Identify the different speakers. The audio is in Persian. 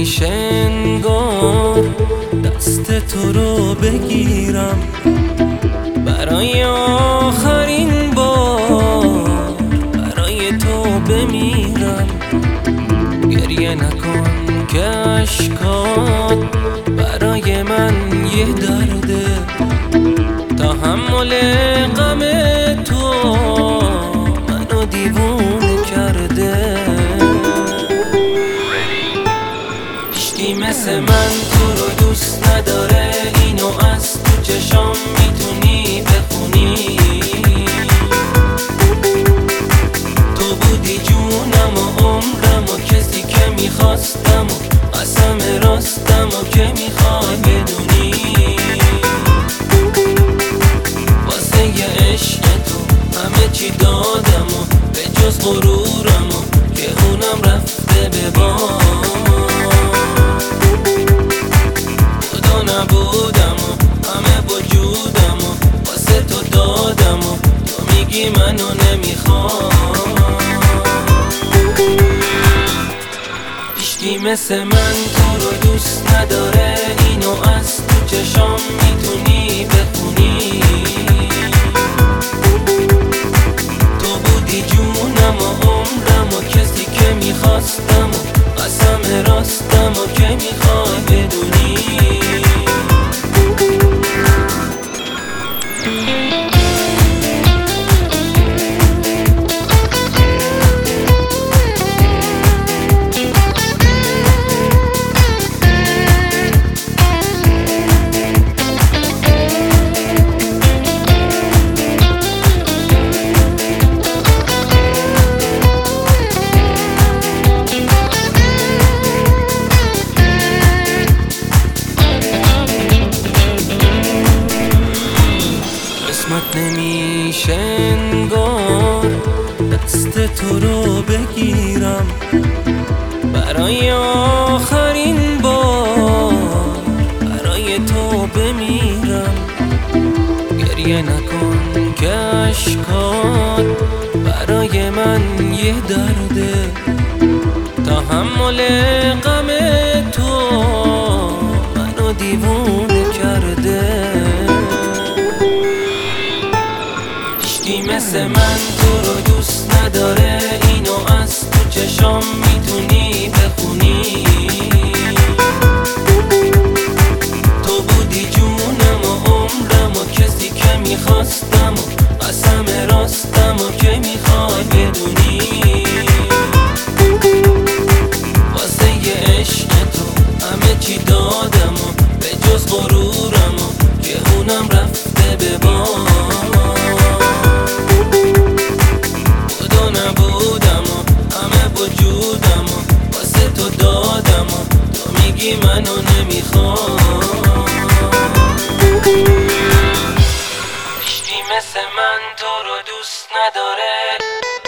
Speaker 1: نمیشه انگار دست تو رو بگیرم برای آخرین بار، برای تو بمیرم. گریه نکن که اشکات برای من یه درده، تحمل غم تو منو دیوونه کرده. هیچکی مثل من تو رو دوست نداره، اینو از تو چشام میتونی بخونی. تو بودی جونم و عمرم و کسی که میخواستم و قسم راستم و که میخوای بدونی. واسه یه عشق تو همه چی دادم و به جز غرورم و که اونم رفته به باد. خدا نبودم و همه وجودم و واسه تو دادم و تو میگی منو نمیخوام. هیچکی مثل من تو رو دوست نداره، اینو از تو چشام میتونی بخونی. تو بودی جونم و عمرم و کسی که میخواستم و قسم راستم و که میخوای بدونی. قسمت نمیشه انگار دست تو رو بگیرم برای آخرین بار، برای تو بمیرم. گریه نکن که اشکات برای من یه درده، تحمل غم تو منو دیوونه کرده. هیچکی مثل من تو رو دوست نداره، اینو از تو چشام میتونی بخونی. تو بودی جونم و عمرم و کسی که میخواستم و قسم راستم و که میخوای بدونی. واسه یه عشق تو همه چی دادم و به جز غرورم و که اونم رفته به باد. نبودم و همه وجودم و واسه تو دادم و تو میگی منو نمیخوام. هیچکی مثل من تو رو دوست نداره.